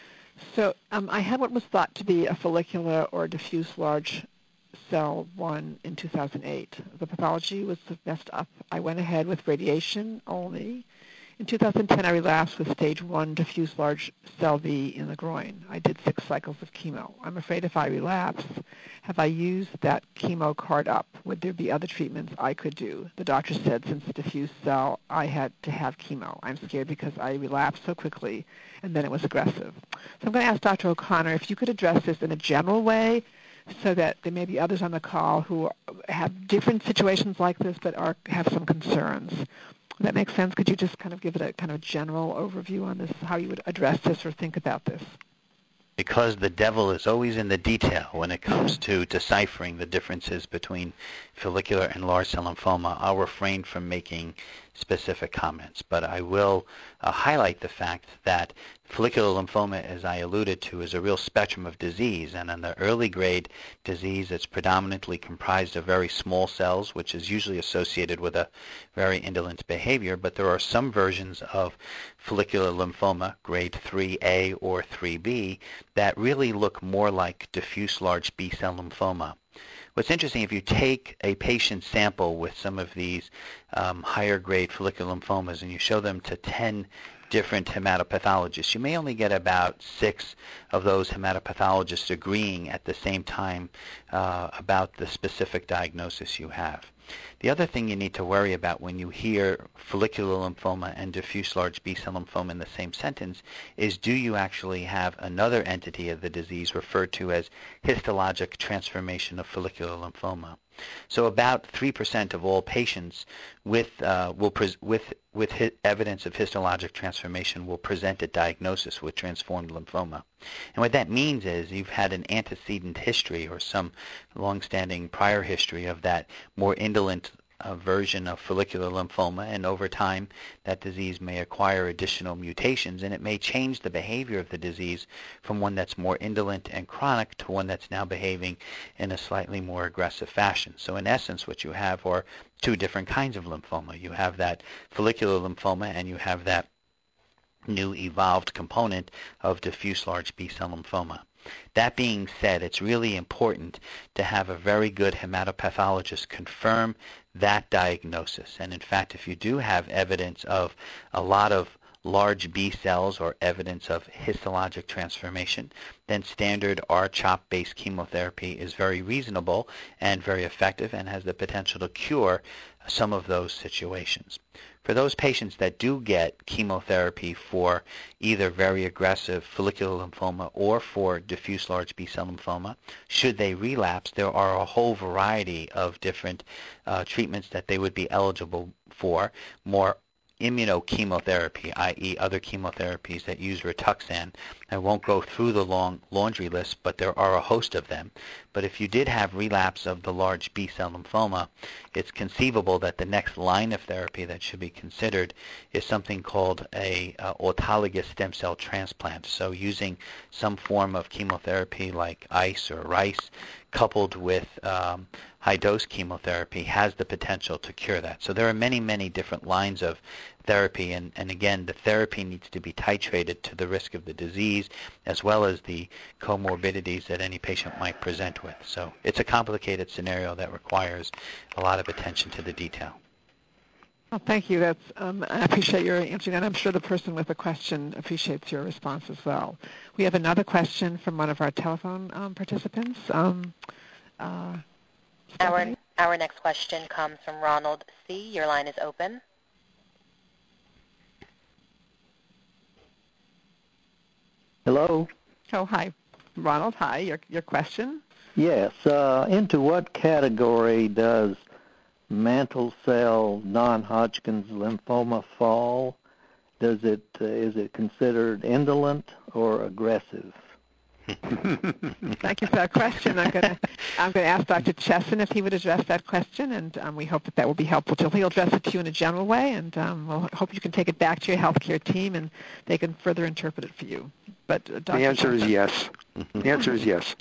[SPEAKER 2] so um, I had what was thought to be a follicular or diffuse large cell one in two thousand eight. The pathology was messed up. I went ahead with radiation only. In two thousand ten, I relapsed with stage one diffuse large cell V in the groin. I did six cycles of chemo. I'm afraid if I relapse, have I used that chemo card up? Would there be other treatments I could do? The doctor said since diffuse cell, I had to have chemo. I'm scared because I relapsed so quickly, and then it was aggressive. So I'm going to ask Doctor O'Connor if you could address this in a general way, so that there may be others on the call who have different situations like this but are have some concerns. Does that make sense? Could you just kind of give it a kind of general overview on this, how you would address this or think about this?
[SPEAKER 3] Because the devil is always in the detail when it comes to deciphering the differences between follicular and large cell lymphoma, I'll refrain from making specific comments, but I will uh, highlight the fact that follicular lymphoma, as I alluded to, is a real spectrum of disease, and in the early grade disease, it's predominantly comprised of very small cells, which is usually associated with a very indolent behavior, but there are some versions of follicular lymphoma, grade three A or three B, that really look more like diffuse large B-cell lymphoma. What's interesting, if you take a patient sample with some of these um, higher grade follicular lymphomas and you show them to ten different hematopathologists, you may only get about six of those hematopathologists agreeing at the same time uh, about the specific diagnosis you have. The other thing you need to worry about when you hear follicular lymphoma and diffuse large B-cell lymphoma in the same sentence is, do you actually have another entity of the disease referred to as histologic transformation of follicular lymphoma? So about three percent of all patients with uh, will pres with with hi evidence of histologic transformation will present at diagnosis with transformed lymphoma. And what that means is you've had an antecedent history or some long-standing prior history of that more indolent uh, version of follicular lymphoma, and over time that disease may acquire additional mutations, and it may change the behavior of the disease from one that's more indolent and chronic to one that's now behaving in a slightly more aggressive fashion. So in essence, what you have are two different kinds of lymphoma. You have that follicular lymphoma, and you have that new evolved component of diffuse large B-cell lymphoma. That being said, it's really important to have a very good hematopathologist confirm that diagnosis. And in fact, if you do have evidence of a lot of large B cells or evidence of histologic transformation, then standard R CHOP-based chemotherapy is very reasonable and very effective and has the potential to cure some of those situations. For those patients that do get chemotherapy for either very aggressive follicular lymphoma or for diffuse large B-cell lymphoma, should they relapse, there are a whole variety of different uh, treatments that they would be eligible for. More immunochemotherapy, that is other chemotherapies that use Rituxan. I won't go through the long laundry list, but there are a host of them. But if you did have relapse of the large B-cell lymphoma, it's conceivable that the next line of therapy that should be considered is something called a uh, autologous stem cell transplant. So using some form of chemotherapy like I C E or RICE coupled with um, high-dose chemotherapy has the potential to cure that. So there are many, many different lines of therapy, and, and again, the therapy needs to be titrated to the risk of the disease as well as the comorbidities that any patient might present with. So it's a complicated scenario that requires a lot of attention to the detail.
[SPEAKER 2] Well, thank you. That's um, I appreciate your answering that. I'm sure the person with the question appreciates your response as well. We have another question from one of our telephone um, participants. Um, uh,
[SPEAKER 1] our, our next question comes from Ronald C. Your line is open.
[SPEAKER 10] Hello.
[SPEAKER 2] Oh, hi. Ronald, hi. Your, your question?
[SPEAKER 10] Yes. Uh, into what category does mantle cell non-Hodgkin's lymphoma fall? Does it uh, is it considered indolent or aggressive?
[SPEAKER 2] Thank you for that question. I'm going to I'm going to ask Doctor Chesson if he would address that question, and um, we hope that that will be helpful too. He'll address it to you in a general way, and um, we'll hope you can take it back to your healthcare team, and they can further interpret it for you. But uh, Doctor
[SPEAKER 4] The answer
[SPEAKER 2] Chesson.
[SPEAKER 4] is yes. The answer is yes.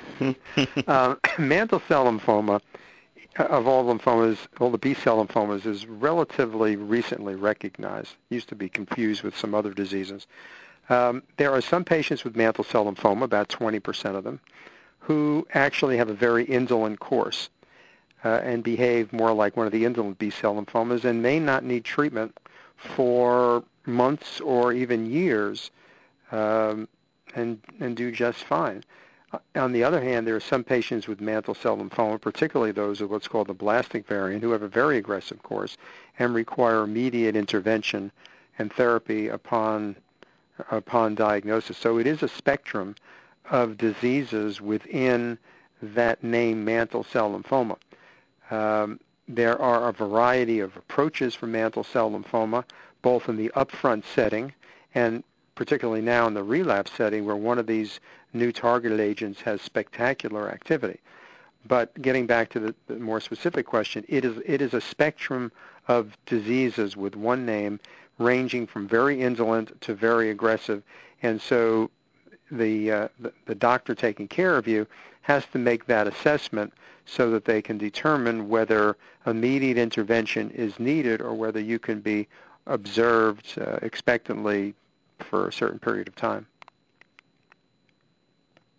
[SPEAKER 4] uh, mantle cell lymphoma, of all lymphomas, all the B-cell lymphomas, is relatively recently recognized. It used to be confused with some other diseases. Um, there are some patients with mantle cell lymphoma, about twenty percent of them, who actually have a very indolent course uh, and behave more like one of the indolent B-cell lymphomas and may not need treatment for months or even years um, and, and do just fine. On the other hand, there are some patients with mantle cell lymphoma, particularly those of what's called the blastic variant, who have a very aggressive course and require immediate intervention and therapy upon upon diagnosis. So it is a spectrum of diseases within that name mantle cell lymphoma. Um, there are a variety of approaches for mantle cell lymphoma, both in the upfront setting and particularly now in the relapse setting where one of these new targeted agents has spectacular activity. But getting back to the, the more specific question, it is it is a spectrum of diseases with one name ranging from very indolent to very aggressive. And so the, uh, the, the doctor taking care of you has to make that assessment so that they can determine whether immediate intervention is needed or whether you can be observed uh, expectantly for a certain period of time.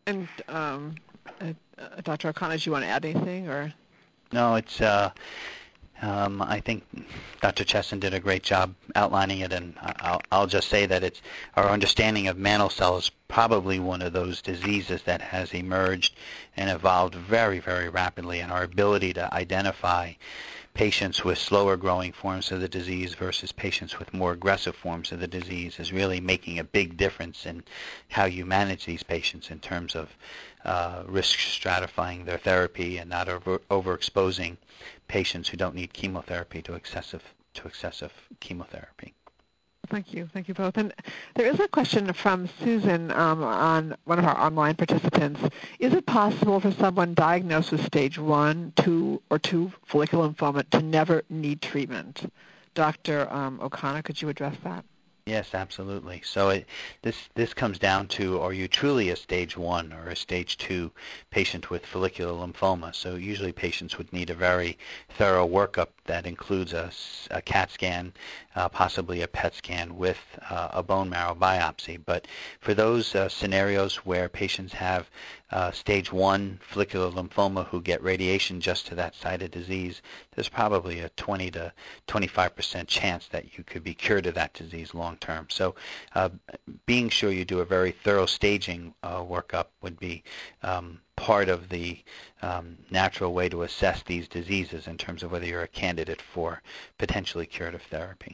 [SPEAKER 2] And um, uh, uh, Doctor O'Connor, do you want to add anything, or?
[SPEAKER 3] No, it's. Uh, um, I think Doctor Chesson did a great job outlining it, and I'll, I'll just say that it's our understanding of mantle cell is probably one of those diseases that has emerged and evolved very, very rapidly, and our ability to identify patients with slower growing forms of the disease versus patients with more aggressive forms of the disease is really making a big difference in how you manage these patients in terms of uh, risk stratifying their therapy and not over, overexposing patients who don't need chemotherapy to excessive to excessive chemotherapy.
[SPEAKER 2] Thank you. Thank you both. And there is a question from Susan um, on one of our online participants. Is it possible for someone diagnosed with stage one, two, or two follicular lymphoma to never need treatment? Doctor Um, O'Connor, could you address that?
[SPEAKER 3] Yes, absolutely. So it, this this comes down to, are you truly a stage one or a stage two patient with follicular lymphoma? So usually patients would need a very thorough workup that includes a, a CAT scan, uh, possibly a P E T scan with uh, a bone marrow biopsy. But for those uh, scenarios where patients have uh, stage one follicular lymphoma who get radiation just to that site of disease, there's probably a twenty to twenty-five percent chance that you could be cured of that disease long term. So uh, being sure you do a very thorough staging uh, workup would be um, part of the um, natural way to assess these diseases in terms of whether you're a candidate for potentially curative therapy.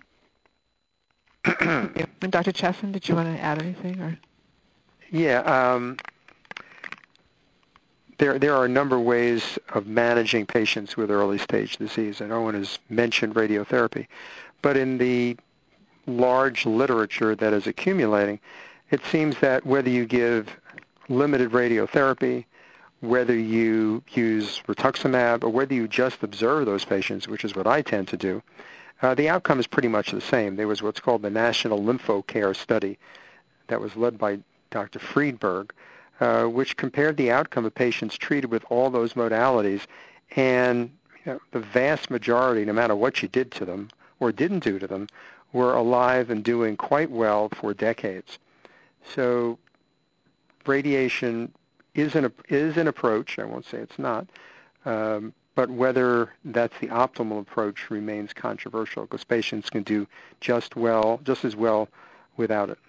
[SPEAKER 2] And Doctor Chesson, did you want to add anything? Or?
[SPEAKER 4] Yeah, um, there there are a number of ways of managing patients with early stage disease, and Owen has mentioned radiotherapy. But in the large literature that is accumulating, it seems that whether you give limited radiotherapy, whether you use rituximab, or whether you just observe those patients, which is what I tend to do, uh, the outcome is pretty much the same. There was what's called the National LymphoCare Study that was led by Doctor Friedberg, uh, which compared the outcome of patients treated with all those modalities, and you know, the vast majority, no matter what you did to them or didn't do to them, were alive and doing quite well for decades. So radiation is an, is an approach. I won't say it's not. Um, but whether that's the optimal approach remains controversial, because patients can do just well, just as well without it.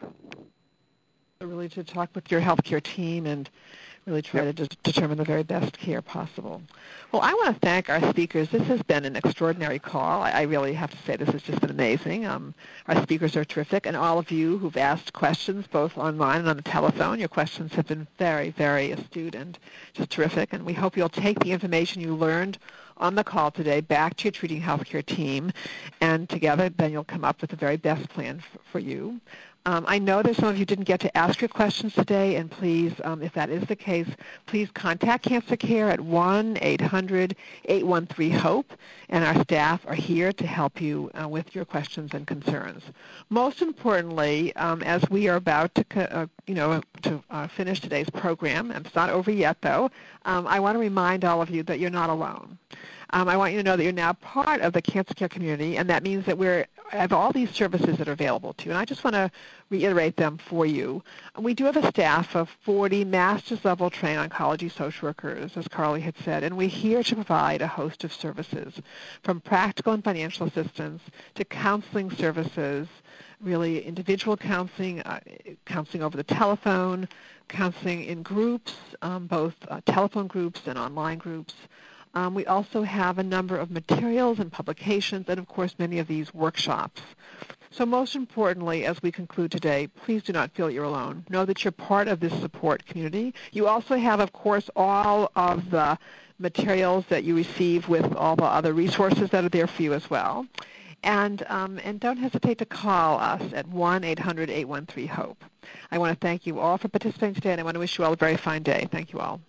[SPEAKER 2] Really to talk with your healthcare team and really try yep. to de- determine the very best care possible. Well, I want to thank our speakers. This has been an extraordinary call. I, I really have to say this has just been amazing. Um, our speakers are terrific, and all of you who've asked questions, both online and on the telephone, your questions have been very, very astute and just terrific, and we hope you'll take the information you learned on the call today back to your treating healthcare team, and together then you'll come up with the very best plan for, for you. Um, I know that some of you didn't get to ask your questions today, and please, um, if that is the case, please contact Cancer Care at one eight hundred eight one three HOPE, and our staff are here to help you uh, with your questions and concerns. Most importantly, um, as we are about to, uh, you know, to uh, finish today's program, and it's not over yet though, um, I want to remind all of you that you're not alone. Um, I want you to know that you're now part of the Cancer Care community, and that means that we have all these services that are available to you. And I just want to reiterate them for you. We do have a staff of forty master's level trained oncology social workers, as Carly had said, and we're here to provide a host of services, from practical and financial assistance to counseling services, really individual counseling, uh, counseling over the telephone, counseling in groups, um, both uh, telephone groups and online groups. Um, we also have a number of materials and publications, and of course many of these workshops. So most importantly, as we conclude today, please do not feel you're alone. Know that you're part of this support community. You also have, of course, all of the materials that you receive with all the other resources that are there for you as well. And, um, and don't hesitate to call us at one eight hundred eight one three HOPE. I want to thank you all for participating today, and I want to wish you all a very fine day. Thank you all.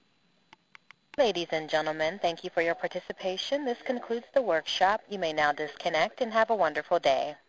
[SPEAKER 1] Ladies and gentlemen, thank you for your participation. This concludes the workshop. You may now disconnect and have a wonderful day.